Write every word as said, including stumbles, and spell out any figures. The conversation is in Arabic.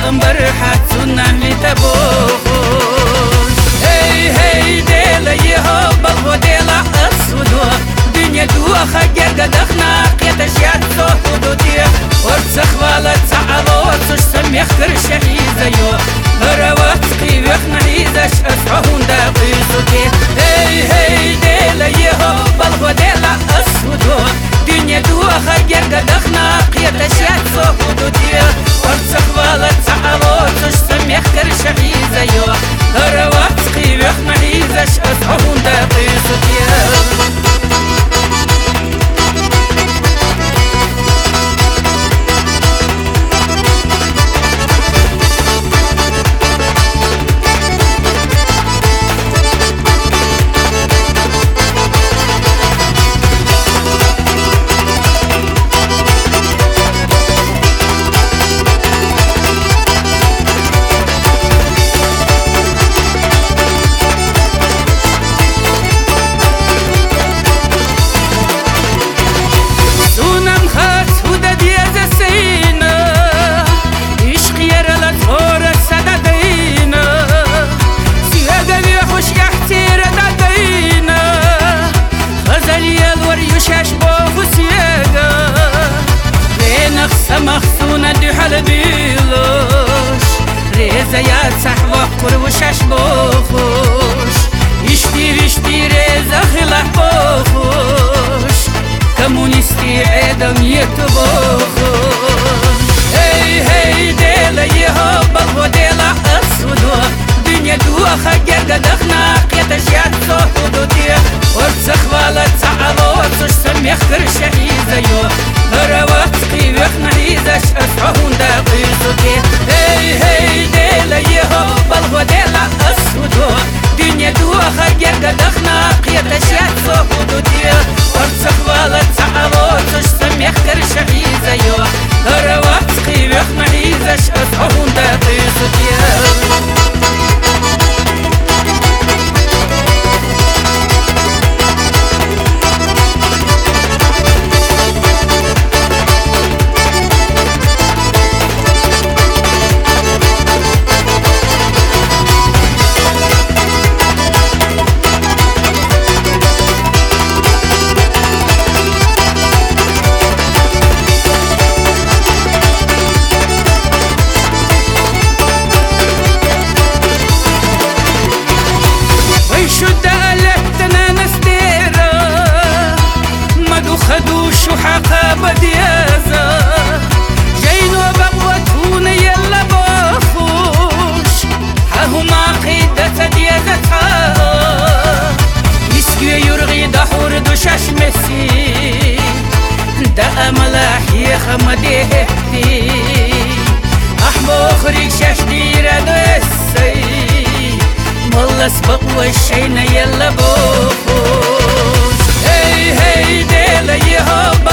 أمبر حتسونا لتبوخوش هي هي ديلا يهبل وديلا أسودو دنيا دوخة جرقة دخنا قيتا شيات صوحودو ديه ورتسخ والا تعالو ورتسش سميخ كرشة إيزايو هروات قيوخ نعيزش أسعهون دا قيسو ديه هي هي ديلا يهبل وديلا أسودو دنيا دوخة جرقة دخنا قيتا شيات صوحودو ديه ورتسخ والا تعالو ورتسش سميخ كرشة إيزايو هروات قيوخ نعيزش أسعهون دا قيسو ديه مخصونة دي حلبيلوش ريزا يا صحوة قروشاش بوخوش يشتي يشتي ريزا خلاح بوخوش كمونيستي عدم يتبوخوش هي هي ديلا يهبل وديلا أسودو دنيا دوخة جرقة دخنا قيتا شيات صوحودو ديه ورتسخ والا تعالو ورتسش سميخ كرشة إيزايو هروات قيوخ نعيزش أسعهون دا قيسو ديه هي هي ديلا يهبل وديلا أسودو دنيا دوخة جرقة دخنا قيتا شيات صوحودو ديه ورتسخ والا تعالو ورتسش سميخ كرشة إيزايو هروات قيوخ نعيزش أسعهون دا قيسو ديه خدوش وحقا بديازة جاين وبغوتون يلا بخوش ههما قيدة ديازة يسكي يرغي دحور دوشاش مسي دا أملاح يخمدي هفتي أحمو خريك شاش ديرا دوسي ملس بقوى الشين يلا بخوش هي هي ديلا يهب